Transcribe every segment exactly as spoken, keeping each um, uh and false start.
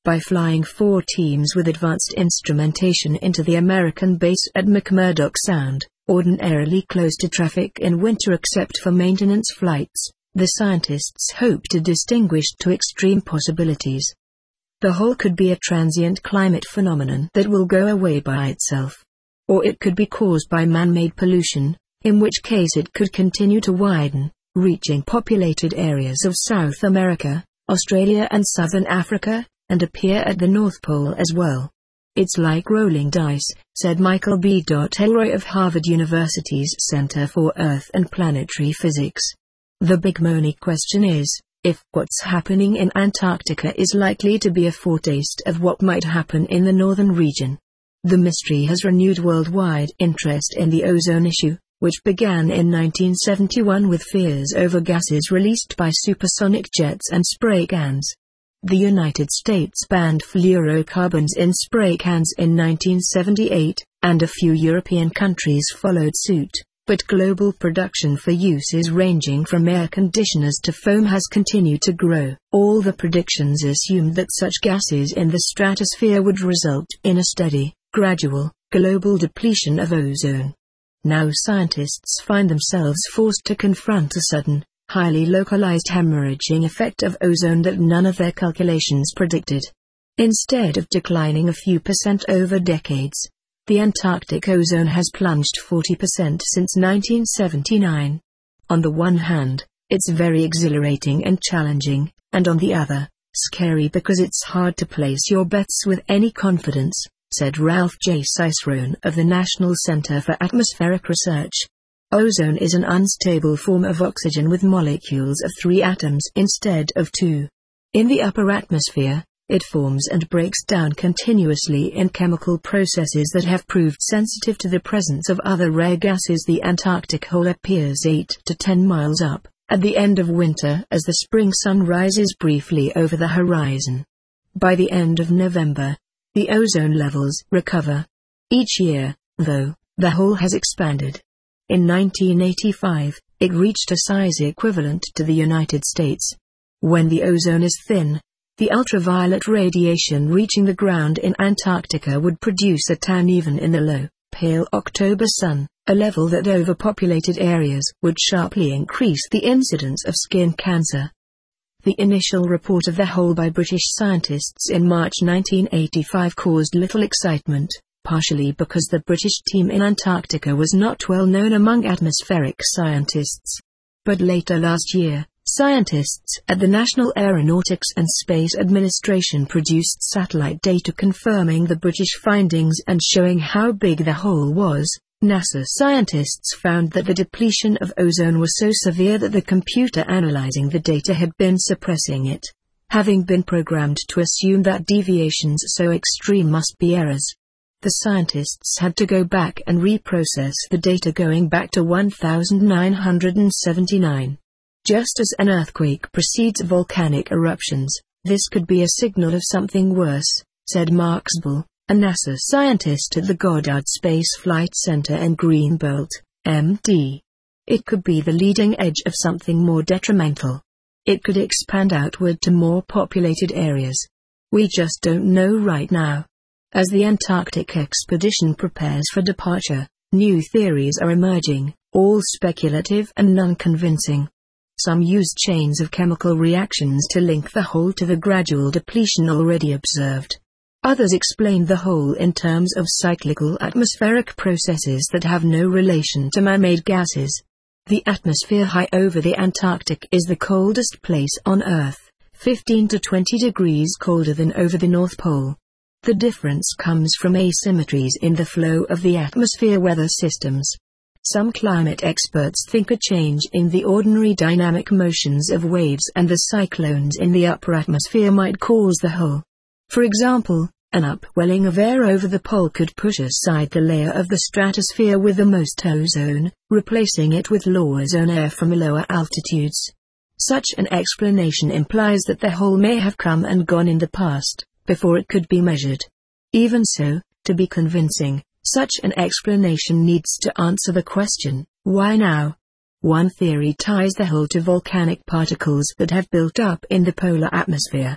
by flying four teams with advanced instrumentation into the American base at McMurdoch Sound, ordinarily closed to traffic in winter except for maintenance flights. The scientists hope to distinguish two extreme possibilities. The hole could be a transient climate phenomenon that will go away by itself. Or it could be caused by man-made pollution, in which case it could continue to widen, reaching populated areas of South America, Australia and Southern Africa, and appear at the North Pole as well. It's like rolling dice, said Michael B. Elroy of Harvard University's Center for Earth and Planetary Physics. The big money question is, if what's happening in Antarctica is likely to be a foretaste of what might happen in the northern region. The mystery has renewed worldwide interest in the ozone issue, which began in nineteen seventy-one with fears over gases released by supersonic jets and spray cans. The United States banned fluorocarbons in spray cans in nineteen seventy-eight, and a few European countries followed suit, but global production for uses ranging from air conditioners to foam has continued to grow. All the predictions assumed that such gases in the stratosphere would result in a steady, gradual, global depletion of ozone. Now scientists find themselves forced to confront a sudden, highly localized hemorrhaging effect of ozone that none of their calculations predicted. Instead of declining a few percent over decades, the Antarctic ozone has plunged forty percent since nineteen seventy-nine. On the one hand, it's very exhilarating and challenging, and on the other, scary because it's hard to place your bets with any confidence, said Ralph J. Cicerone of the National Center for Atmospheric Research. Ozone is an unstable form of oxygen with molecules of three atoms instead of two. In the upper atmosphere, it forms and breaks down continuously in chemical processes that have proved sensitive to the presence of other rare gases. The Antarctic hole appears eight to ten miles up, at the end of winter as the spring sun rises briefly over the horizon. By the end of November, the ozone levels recover. Each year, though, the hole has expanded. In nineteen eighty-five, it reached a size equivalent to the United States. When the ozone is thin, the ultraviolet radiation reaching the ground in Antarctica would produce a tan even in the low, pale October sun, a level that overpopulated areas would sharply increase the incidence of skin cancer. The initial report of the hole by British scientists in March nineteen eighty-five caused little excitement, partially because the British team in Antarctica was not well known among atmospheric scientists. But later last year, scientists at the National Aeronautics and Space Administration produced satellite data confirming the British findings and showing how big the hole was. NASA scientists found that the depletion of ozone was so severe that the computer analyzing the data had been suppressing it, having been programmed to assume that deviations so extreme must be errors. The scientists had to go back and reprocess the data going back to one thousand nine hundred seventy-nine. Just as an earthquake precedes volcanic eruptions, this could be a signal of something worse, said Mark Zbel, a NASA scientist at the Goddard Space Flight Center in Greenbelt, M D. It could be the leading edge of something more detrimental. It could expand outward to more populated areas. We just don't know right now. As the Antarctic expedition prepares for departure, new theories are emerging, all speculative and non-convincing. Some used chains of chemical reactions to link the hole to the gradual depletion already observed. Others explained the hole in terms of cyclical atmospheric processes that have no relation to man-made gases. The atmosphere high over the Antarctic is the coldest place on Earth, fifteen to twenty degrees colder than over the North Pole. The difference comes from asymmetries in the flow of the atmosphere weather systems. Some climate experts think a change in the ordinary dynamic motions of waves and the cyclones in the upper atmosphere might cause the hole. For example, an upwelling of air over the pole could push aside the layer of the stratosphere with the most ozone, replacing it with low ozone air from lower altitudes. Such an explanation implies that the hole may have come and gone in the past, before it could be measured. Even so, to be convincing, such an explanation needs to answer the question, why now? One theory ties the hole to volcanic particles that have built up in the polar atmosphere.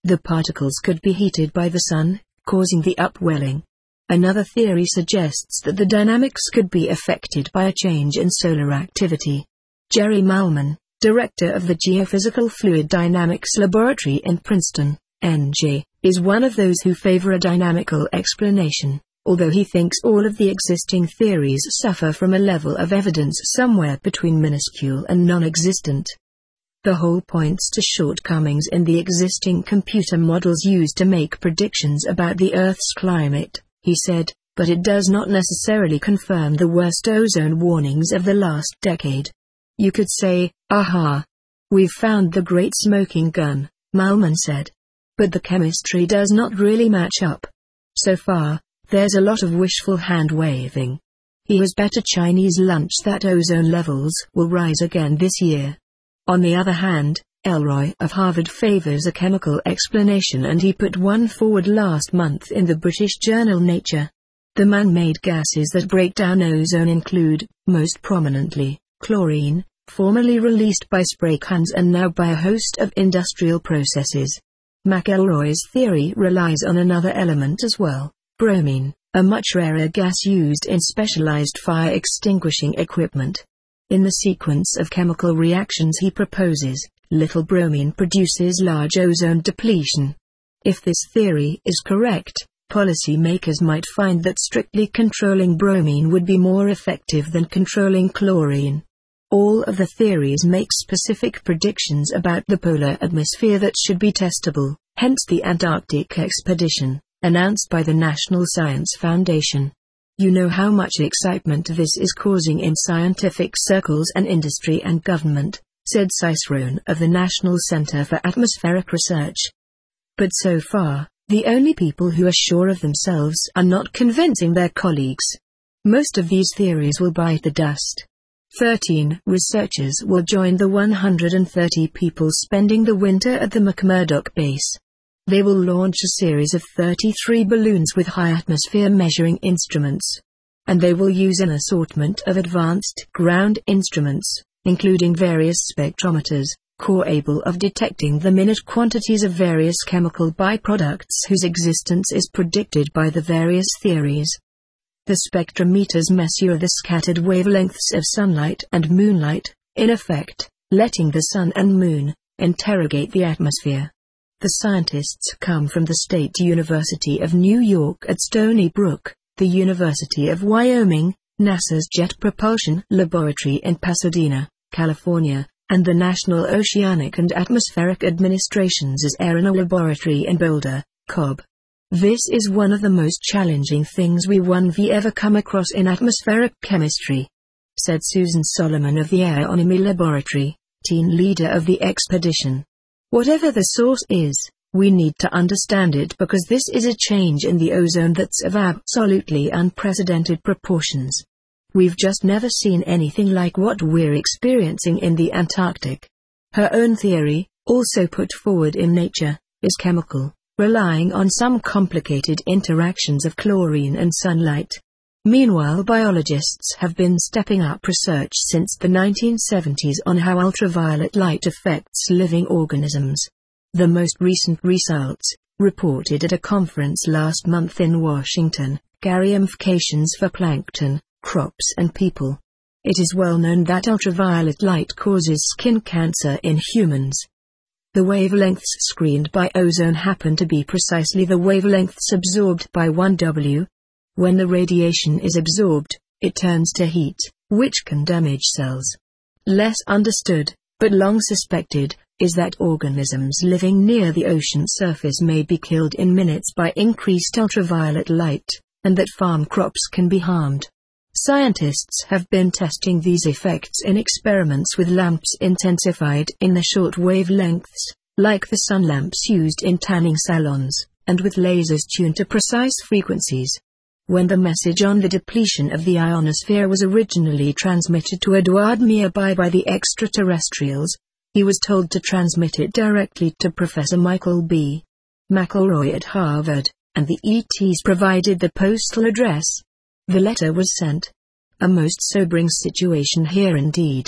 The particles could be heated by the sun, causing the upwelling. Another theory suggests that the dynamics could be affected by a change in solar activity. Jerry Malman, director of the Geophysical Fluid Dynamics Laboratory in Princeton, N J, is one of those who favor a dynamical explanation, although he thinks all of the existing theories suffer from a level of evidence somewhere between minuscule and non-existent. The whole points to shortcomings in the existing computer models used to make predictions about the Earth's climate, he said, but it does not necessarily confirm the worst ozone warnings of the last decade. You could say, aha! We've found the great smoking gun, Malman said. But the chemistry does not really match up. So far, there's a lot of wishful hand-waving. He has bet a Chinese lunch that ozone levels will rise again this year. On the other hand, Elroy of Harvard favors a chemical explanation, and he put one forward last month in the British journal Nature. The man-made gases that break down ozone include, most prominently, chlorine, formerly released by spray cans and now by a host of industrial processes. McElroy's theory relies on another element as well, bromine, a much rarer gas used in specialized fire extinguishing equipment. In the sequence of chemical reactions he proposes, little bromine produces large ozone depletion. If this theory is correct, policymakers might find that strictly controlling bromine would be more effective than controlling chlorine. All of the theories make specific predictions about the polar atmosphere that should be testable, hence the Antarctic expedition, announced by the National Science Foundation. You know how much excitement this is causing in scientific circles and industry and government, said Cicerone of the National Center for Atmospheric Research. But so far, the only people who are sure of themselves are not convincing their colleagues. Most of these theories will bite the dust. Thirteen researchers will join the one hundred thirty people spending the winter at the McMurdoch base. They will launch a series of thirty-three balloons with high atmosphere measuring instruments. And they will use an assortment of advanced ground instruments, including various spectrometers, capable of detecting the minute quantities of various chemical byproducts whose existence is predicted by the various theories. The spectrometers measure the scattered wavelengths of sunlight and moonlight, in effect, letting the sun and moon interrogate the atmosphere. The scientists come from the State University of New York at Stony Brook, the University of Wyoming, NASA's Jet Propulsion Laboratory in Pasadena, California, and the National Oceanic and Atmospheric Administration's Arizona Laboratory in Boulder, Cobb. This is one of the most challenging things we have ever come across in atmospheric chemistry, said Susan Solomon of the Aeronomy Laboratory, team leader of the expedition. Whatever the source is, we need to understand it because this is a change in the ozone that's of absolutely unprecedented proportions. We've just never seen anything like what we're experiencing in the Antarctic. Her own theory, also put forward in Nature, is chemical, relying on some complicated interactions of chlorine and sunlight. Meanwhile, biologists have been stepping up research since the nineteen seventies on how ultraviolet light affects living organisms. The most recent results, reported at a conference last month in Washington, carry implications for plankton, crops and people. It is well known that ultraviolet light causes skin cancer in humans. The wavelengths screened by ozone happen to be precisely the wavelengths absorbed by one W. When the radiation is absorbed, it turns to heat, which can damage cells. Less understood, but long suspected, is that organisms living near the ocean surface may be killed in minutes by increased ultraviolet light, and that farm crops can be harmed. Scientists have been testing these effects in experiments with lamps intensified in the short wavelengths, like the sun lamps used in tanning salons, and with lasers tuned to precise frequencies. When the message on the depletion of the ionosphere was originally transmitted to Edward Meerby by the extraterrestrials, he was told to transmit it directly to Professor Michael B. McElroy at Harvard, and the E Ts provided the postal address. The letter was sent. A most sobering situation here indeed.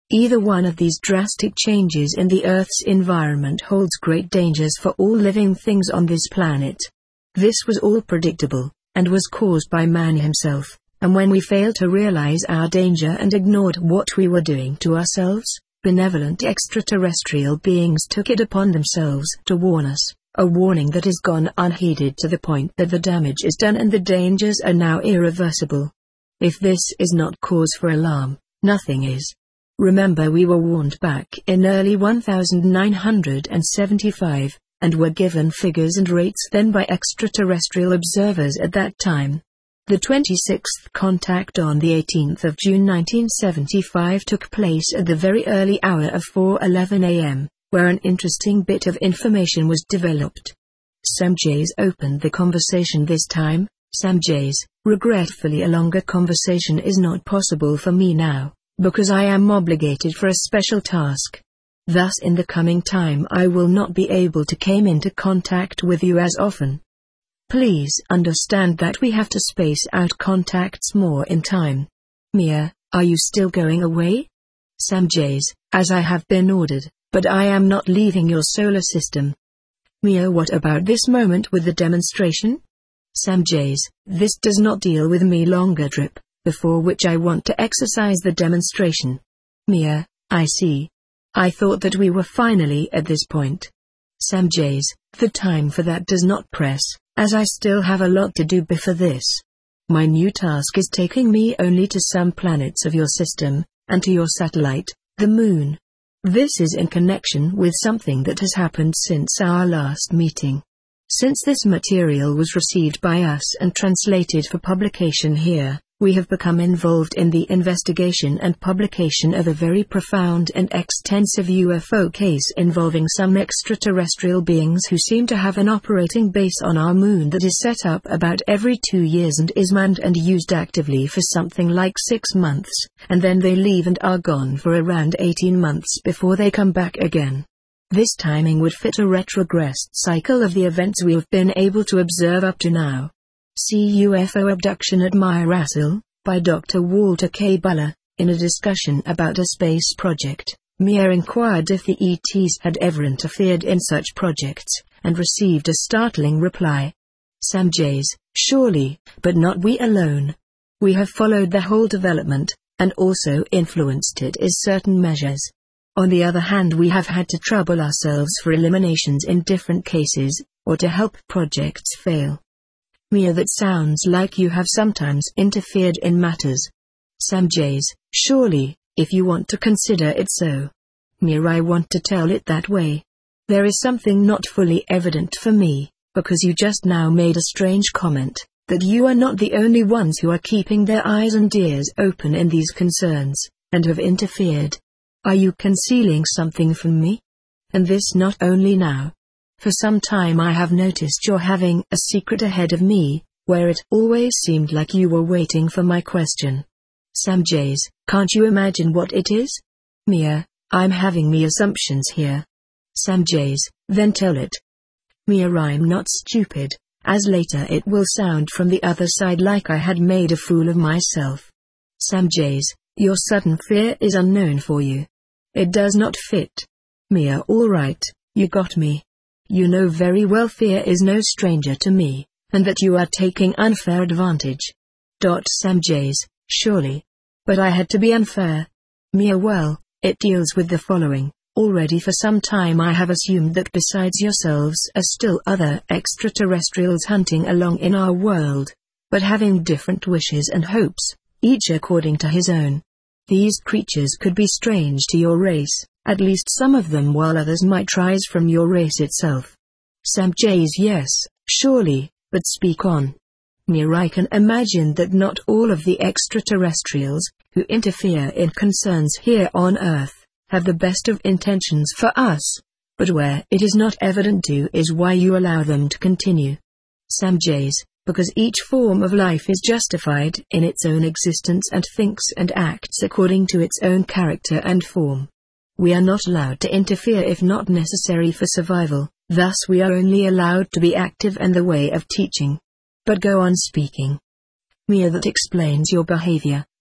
Either one of these drastic changes in the Earth's environment holds great dangers for all living things on this planet. This was all predictable, and was caused by man himself, and when we failed to realize our danger and ignored what we were doing to ourselves, benevolent extraterrestrial beings took it upon themselves to warn us, a warning that has gone unheeded to the point that the damage is done and the dangers are now irreversible. If this is not cause for alarm, nothing is. Remember, we were warned back in early nineteen seventy-five, and were given figures and rates then by extraterrestrial observers at that time. The twenty-sixth contact on the eighteenth of June nineteen seventy-five took place at the very early hour of four eleven a m, where an interesting bit of information was developed. Sam Jays opened the conversation this time. Sam Jays, regretfully, a longer conversation is not possible for me now, because I am obligated for a special task. Thus in the coming time I will not be able to come into contact with you as often. Please understand that we have to space out contacts more in time. Mia, are you still going away? Sam Jays, as I have been ordered, but I am not leaving your solar system. Mia, what about this moment with the demonstration? Sam Jays, this does not deal with me longer drip, before which I want to exercise the demonstration. Mia, I see. I thought that we were finally at this point. Sam Jays, the time for that does not press, as I still have a lot to do before this. My new task is taking me only to some planets of your system, and to your satellite, the Moon. This is in connection with something that has happened since our last meeting. Since this material was received by us and translated for publication here, we have become involved in the investigation and publication of a very profound and extensive U F O case involving some extraterrestrial beings who seem to have an operating base on our moon that is set up about every two years and is manned and used actively for something like six months, and then they leave and are gone for around eighteen months before they come back again. This timing would fit a retrogressed cycle of the events we have been able to observe up to now. See U F O Abduction at Myrasil, by Doctor Walter K. Buller. In a discussion about a space project, Mia inquired if the E Ts had ever interfered in such projects, and received a startling reply. Sam Jays, surely, but not we alone. We have followed the whole development, and also influenced it in certain measures. On the other hand, we have had to trouble ourselves for eliminations in different cases, or to help projects fail. Mia, that sounds like you have sometimes interfered in matters. Sam Jays, surely, if you want to consider it so. Mia, I want to tell it that way. There is something not fully evident for me, because you just now made a strange comment, that you are not the only ones who are keeping their eyes and ears open in these concerns, and have interfered. Are you concealing something from me? And this not only now. For some time I have noticed you're having a secret ahead of me, where it always seemed like you were waiting for my question. Sam Jays, can't you imagine what it is? Mia, I'm having me assumptions here. Sam Jays, then tell it. Mia, I'm not stupid, as later it will sound from the other side like I had made a fool of myself. Sam Jays, your sudden fear is unknown for you. It does not fit. Mia, all right, you got me. You know very well fear is no stranger to me, and that you are taking unfair advantage. Dot Sam Jays, surely. But I had to be unfair. Mia, well, it deals with the following. Already for some time I have assumed that besides yourselves are still other extraterrestrials hunting along in our world, but having different wishes and hopes, each according to his own. These creatures could be strange to your race, at least some of them, while others might rise from your race itself. Sam Jays, yes, surely, but speak on. Mia, I can imagine that not all of the extraterrestrials, who interfere in concerns here on Earth, have the best of intentions for us, but where it is not evident to is why you allow them to continue. Sam Jays, because each form of life is justified in its own existence and thinks and acts according to its own character and form. We are not allowed to interfere if not necessary for survival, thus we are only allowed to be active in the way of teaching. But go on speaking. Mia, that explains your behavior.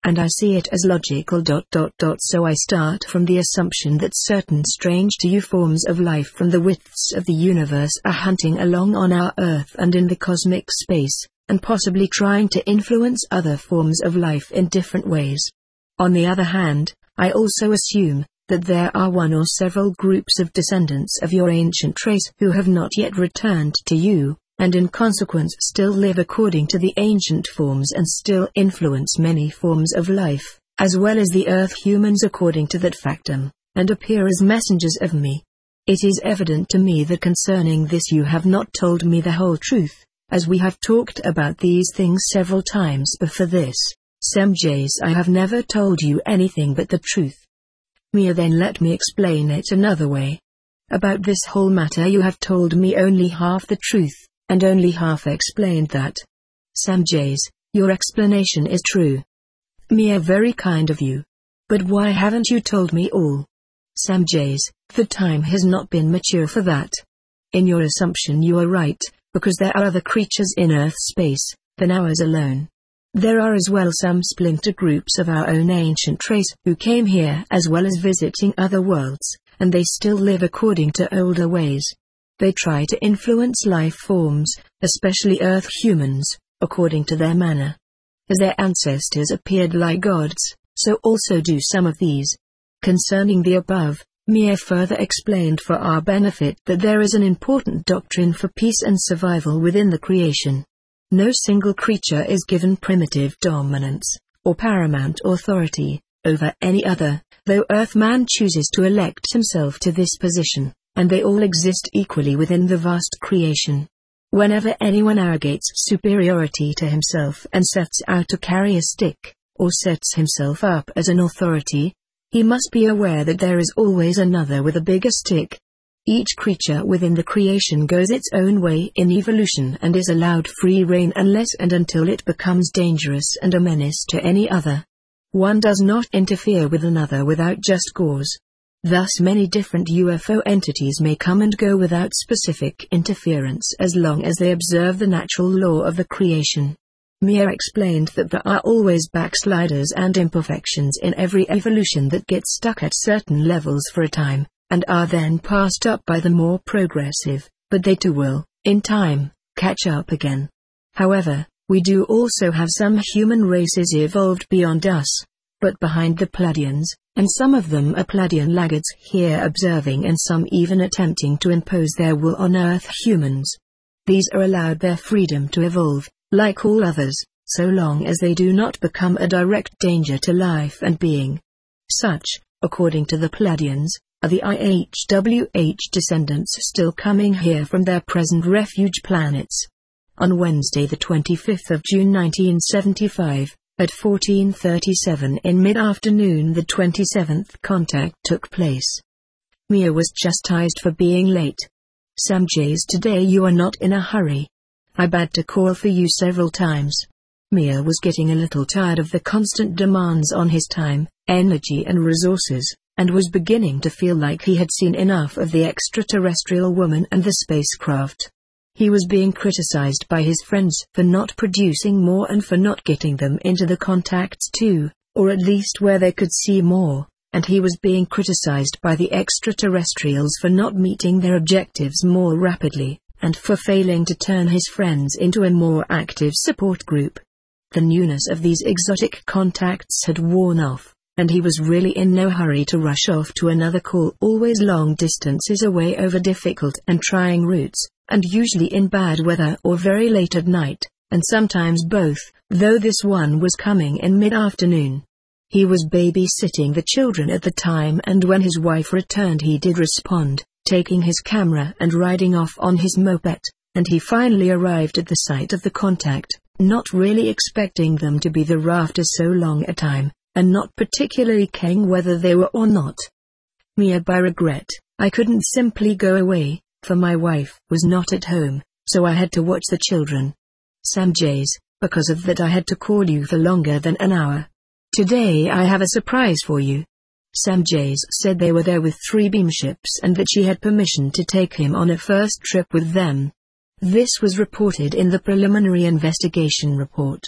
and I see it as logical. Dot dot dot. So I start from the assumption that certain strange to you forms of life from the widths of the universe are hunting along on our Earth and in the cosmic space, and possibly trying to influence other forms of life in different ways. On the other hand, I also assume that there are one or several groups of descendants of your ancient race who have not yet returned to you, and in consequence still live according to the ancient forms and still influence many forms of life, as well as the Earth humans according to that factum, and appear as messengers of me. It is evident to me that concerning this you have not told me the whole truth, as we have talked about these things several times before this. Semjase, I have never told you anything but the truth. Mia, then let me explain it another way. About this whole matter you have told me only half the truth, and only half explained that. Semjase, your explanation is true. Mia, very kind of you. But why haven't you told me all? Semjase, the time has not been mature for that. In your assumption you are right, because there are other creatures in Earth space than ours alone. There are as well some splinter groups of our own ancient race who came here as well as visiting other worlds, and they still live according to older ways. They try to influence life forms, especially Earth humans, according to their manner. As their ancestors appeared like gods, so also do some of these. Concerning the above, Mia further explained for our benefit that there is an important doctrine for peace and survival within the creation. No single creature is given primitive dominance, or paramount authority, over any other, though Earthman chooses to elect himself to this position, and they all exist equally within the vast creation. Whenever anyone arrogates superiority to himself and sets out to carry a stick, or sets himself up as an authority, he must be aware that there is always another with a bigger stick. Each creature within the creation goes its own way in evolution and is allowed free rein unless and until it becomes dangerous and a menace to any other. One does not interfere with another without just cause. Thus many different U F O entities may come and go without specific interference as long as they observe the natural law of the creation. Mia explained that there are always backsliders and imperfections in every evolution that get stuck at certain levels for a time, and are then passed up by the more progressive, but they too will, in time, catch up again. However, we do also have some human races evolved beyond us, but behind the Pleiadians, and some of them are Pleiadian laggards here observing and some even attempting to impose their will on Earth humans. These are allowed their freedom to evolve, like all others, so long as they do not become a direct danger to life and being. Such, according to the Pleiadians, are the I H W H descendants still coming here from their present refuge planets. On Wednesday the twenty-fifth of June nineteen seventy-five, at fourteen thirty-seven in mid-afternoon the twenty-seventh contact took place. Mia was chastised for being late. Semjase, today you are not in a hurry. I bad to call for you several times. Mia was getting a little tired of the constant demands on his time, energy and resources, and was beginning to feel like he had seen enough of the extraterrestrial woman and the spacecraft. He was being criticized by his friends for not producing more and for not getting them into the contacts too, or at least where they could see more, and he was being criticized by the extraterrestrials for not meeting their objectives more rapidly, and for failing to turn his friends into a more active support group. The newness of these exotic contacts had worn off, and he was really in no hurry to rush off to another call, always long distances away over difficult and trying routes, and usually in bad weather or very late at night, and sometimes both, though this one was coming in mid-afternoon. He was babysitting the children at the time, and when his wife returned he did respond, taking his camera and riding off on his moped, and he finally arrived at the site of the contact, not really expecting them to be there after so long a time, and not particularly caring whether they were or not. Mia, by regret, I couldn't simply go away, for my wife was not at home, so I had to watch the children. Semjase, because of that I had to call you for longer than an hour. Today I have a surprise for you. Semjase said they were there with three beamships and that she had permission to take him on a first trip with them. This was reported in the preliminary investigation report.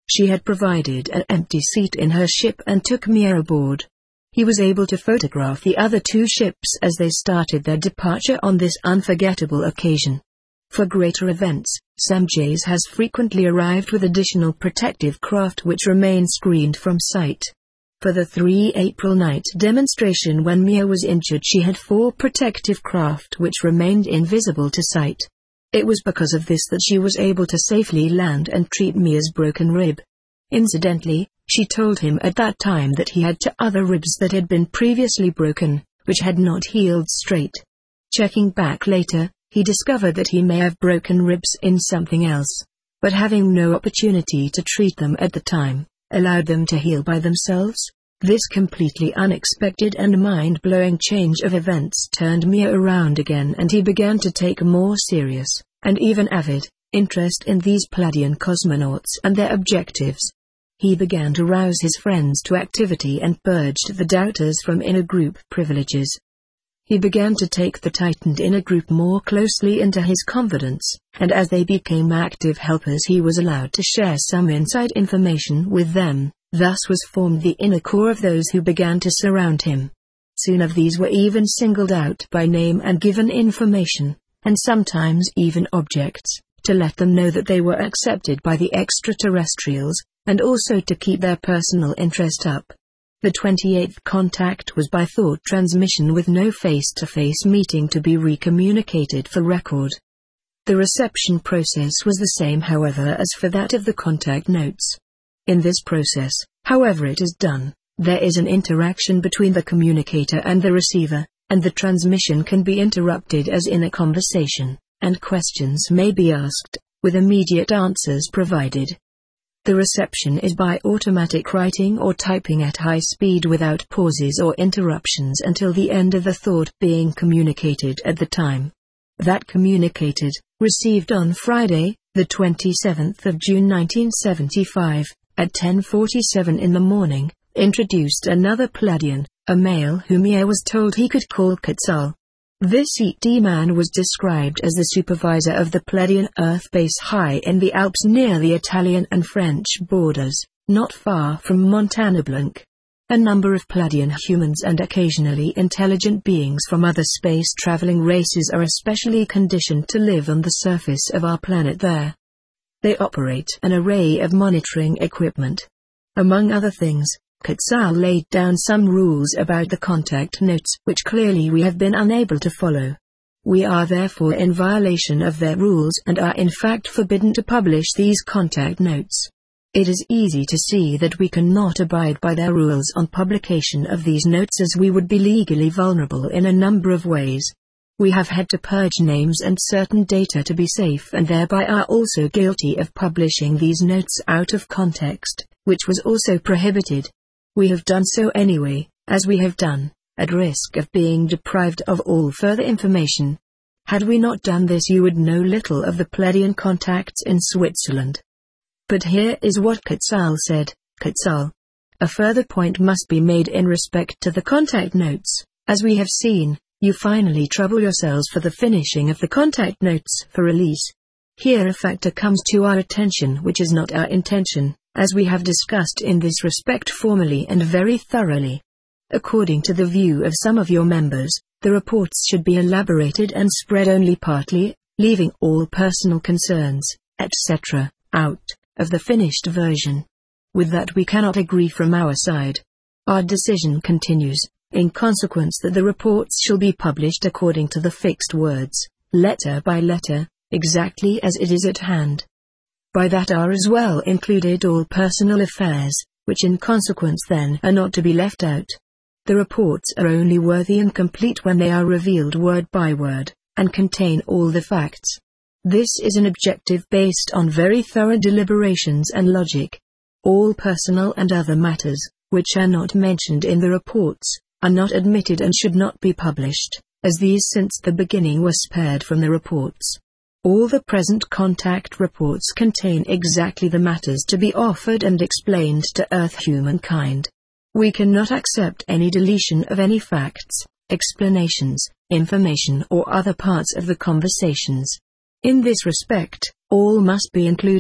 She had provided an empty seat in her ship and took Mia aboard. He was able to photograph the other two ships as they started their departure on this unforgettable occasion. For greater events, Samjay has frequently arrived with additional protective craft which remain screened from sight. For the three April night demonstration when Mia was injured, she had four protective craft which remained invisible to sight. It was because of this that she was able to safely land and treat Mia's broken rib. Incidentally, she told him at that time that he had two other ribs that had been previously broken, which had not healed straight. Checking back later, he discovered that he may have broken ribs in something else, but having no opportunity to treat them at the time, allowed them to heal by themselves. This completely unexpected and mind-blowing change of events turned Mia around again, and he began to take a more serious, and even avid, interest in these Pleiadian cosmonauts and their objectives. He began to rouse his friends to activity and purged the doubters from inner group privileges. He began to take the tightened inner group more closely into his confidence, and as they became active helpers he was allowed to share some inside information with them. Thus was formed the inner core of those who began to surround him. Soon of these were even singled out by name and given information, and sometimes even objects, to let them know that they were accepted by the extraterrestrials, and also to keep their personal interest up. The twenty-eighth contact was by thought transmission with no face-to-face meeting to be recommunicated for record. The reception process was the same, however, as for that of the contact notes. In this process, however it is done, there is an interaction between the communicator and the receiver, and the transmission can be interrupted as in a conversation, and questions may be asked, with immediate answers provided. The reception is by automatic writing or typing at high speed without pauses or interruptions until the end of the thought being communicated at the time. That communicated, received on Friday, the twenty-seventh of June nineteen seventy-five, at ten forty-seven in the morning, introduced another Pleiadian, a male whom Mia was told he could call Quetzal. This E T man was described as the supervisor of the Pleiadian Earth base high in the Alps near the Italian and French borders, not far from Montanablanc. A number of Pleiadian humans and occasionally intelligent beings from other space-traveling races are especially conditioned to live on the surface of our planet there. They operate an array of monitoring equipment. Among other things, Quetzal laid down some rules about the contact notes which clearly we have been unable to follow. We are therefore in violation of their rules and are in fact forbidden to publish these contact notes. It is easy to see that we cannot abide by their rules on publication of these notes, as we would be legally vulnerable in a number of ways. We have had to purge names and certain data to be safe, and thereby are also guilty of publishing these notes out of context, which was also prohibited. We have done so anyway, as we have done, at risk of being deprived of all further information. Had we not done this, you would know little of the Pleiadian contacts in Switzerland. But here is what Quetzal said. Quetzal. A further point must be made in respect to the contact notes. As we have seen, you finally trouble yourselves for the finishing of the contact notes for release. Here a factor comes to our attention which is not our intention, as we have discussed in this respect formally and very thoroughly. According to the view of some of your members, the reports should be elaborated and spread only partly, leaving all personal concerns, et cetera, out of the finished version. With that we cannot agree from our side. Our decision continues, in consequence, that the reports shall be published according to the fixed words, letter by letter, exactly as it is at hand. By that are as well included all personal affairs, which in consequence then are not to be left out. The reports are only worthy and complete when they are revealed word by word, and contain all the facts. This is an objective based on very thorough deliberations and logic. All personal and other matters, which are not mentioned in the reports, are not admitted and should not be published, as these since the beginning were spared from the reports. All the present contact reports contain exactly the matters to be offered and explained to Earth humankind. We cannot accept any deletion of any facts, explanations, information or other parts of the conversations. In this respect, all must be included,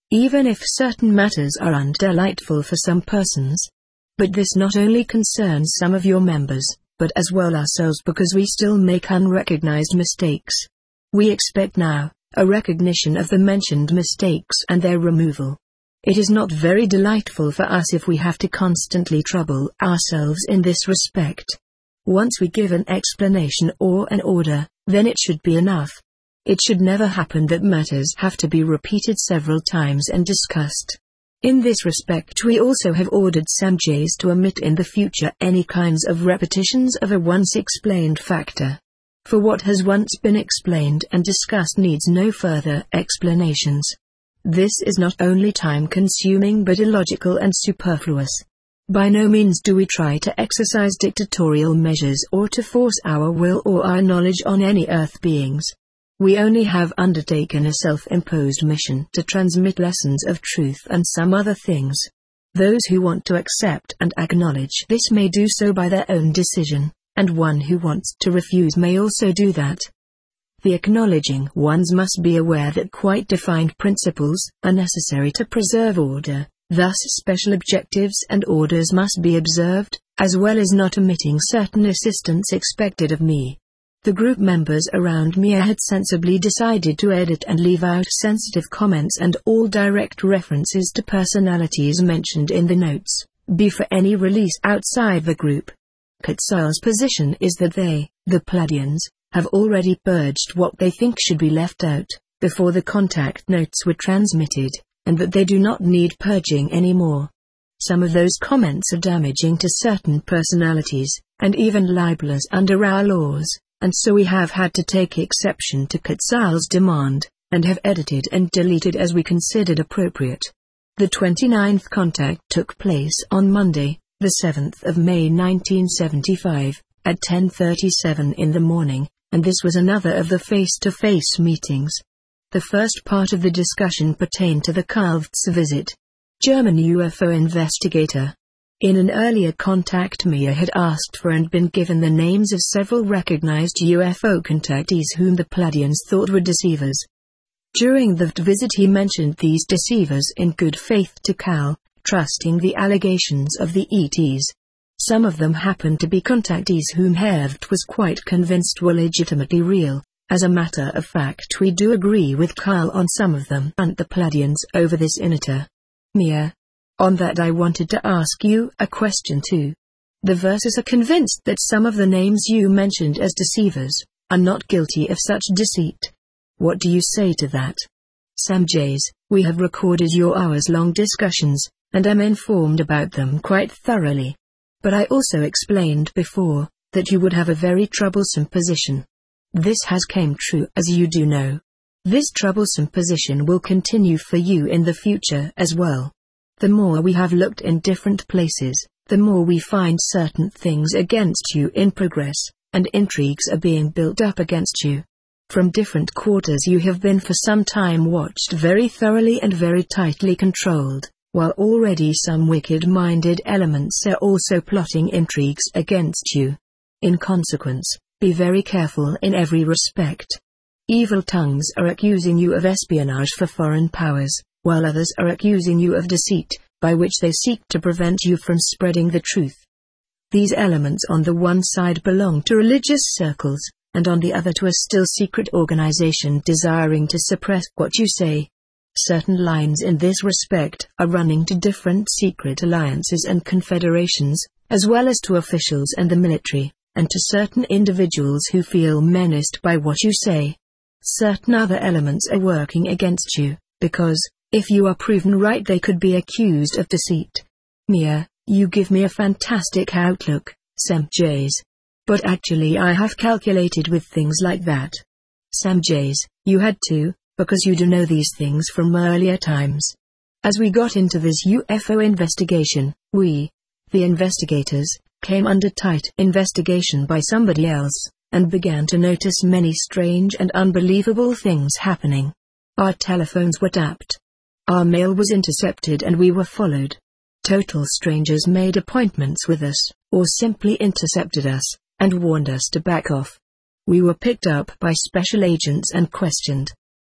even if certain matters are undelightful for some persons. But this not only concerns some of your members, but as well ourselves, because we still make unrecognized mistakes. We expect now a recognition of the mentioned mistakes and their removal. It is not very delightful for us if we have to constantly trouble ourselves in this respect. Once we give an explanation or an order, then it should be enough. It should never happen that matters have to be repeated several times and discussed. In this respect, we also have ordered Samjays to omit in the future any kinds of repetitions of a once explained factor. For what has once been explained and discussed needs no further explanations. This is not only time-consuming but illogical and superfluous. By no means do we try to exercise dictatorial measures or to force our will or our knowledge on any earth beings. We only have undertaken a self-imposed mission to transmit lessons of truth and some other things. Those who want to accept and acknowledge this may do so by their own decision, and one who wants to refuse may also do that. The acknowledging ones must be aware that quite defined principles are necessary to preserve order, thus special objectives and orders must be observed, as well as not omitting certain assistance expected of me. The group members around Mia had sensibly decided to edit and leave out sensitive comments and all direct references to personalities mentioned in the notes, be for any release outside the group. Quetzal's position is that they, the Pleiadians, have already purged what they think should be left out, before the contact notes were transmitted, and that they do not need purging anymore. Some of those comments are damaging to certain personalities, and even libelous under our laws, and so we have had to take exception to Quetzal's demand, and have edited and deleted as we considered appropriate. The twenty-ninth contact took place on Monday, the seventh of May nineteen seventy-five, at ten thirty-seven in the morning, and this was another of the face-to-face meetings. The first part of the discussion pertained to the Kalvt's visit. German U F O investigator. In an earlier contact, Mia had asked for and been given the names of several recognized U F O contactees whom the Pleiadians thought were deceivers. During the visit he mentioned these deceivers in good faith to Cal, trusting the allegations of the E Ts. Some of them happened to be contactees whom Hervt was quite convinced were legitimately real. As a matter of fact, we do agree with Cal on some of them and the Pleiadians over this initer. Mia. On that I wanted to ask you a question too. The Verses are convinced that some of the names you mentioned as deceivers are not guilty of such deceit. What do you say to that? Samjays, we have recorded your hours-long discussions, and am informed about them quite thoroughly. But I also explained before, that you would have a very troublesome position. This has came true, as you do know. This troublesome position will continue for you in the future as well. The more we have looked in different places, the more we find certain things against you in progress, and intrigues are being built up against you. From different quarters you have been for some time watched very thoroughly and very tightly controlled, while already some wicked-minded elements are also plotting intrigues against you. In consequence, be very careful in every respect. Evil tongues are accusing you of espionage for foreign powers, while others are accusing you of deceit, by which they seek to prevent you from spreading the truth. These elements on the one side belong to religious circles, and on the other to a still secret organization desiring to suppress what you say. Certain lines in this respect are running to different secret alliances and confederations, as well as to officials and the military, and to certain individuals who feel menaced by what you say. Certain other elements are working against you, because, if you are proven right, they could be accused of deceit. Mia, you give me a fantastic outlook, Samjays. But actually I have calculated with things like that. Samjays, you had to, because you do know these things from earlier times. As we got into this U F O investigation, we, the investigators, came under tight investigation by somebody else, and began to notice many strange and unbelievable things happening. Our telephones were tapped. Our mail was intercepted and we were followed. Total strangers made appointments with us, or simply intercepted us, and warned us to back off. We were picked up by special agents and questioned.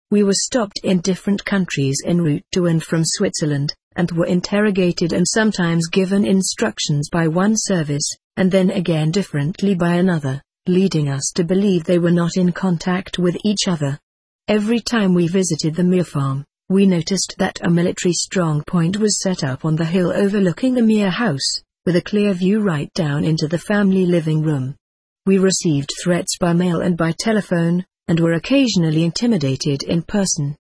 We were stopped in different countries en route to and from Switzerland, and were interrogated and sometimes given instructions by one service, and then again differently by another, leading us to believe they were not in contact with each other. Every time we visited the Mere farm, we noticed that a military strong point was set up on the hill overlooking the Mere house, with a clear view right down into the family living room. We received threats by mail and by telephone, and were occasionally intimidated in person.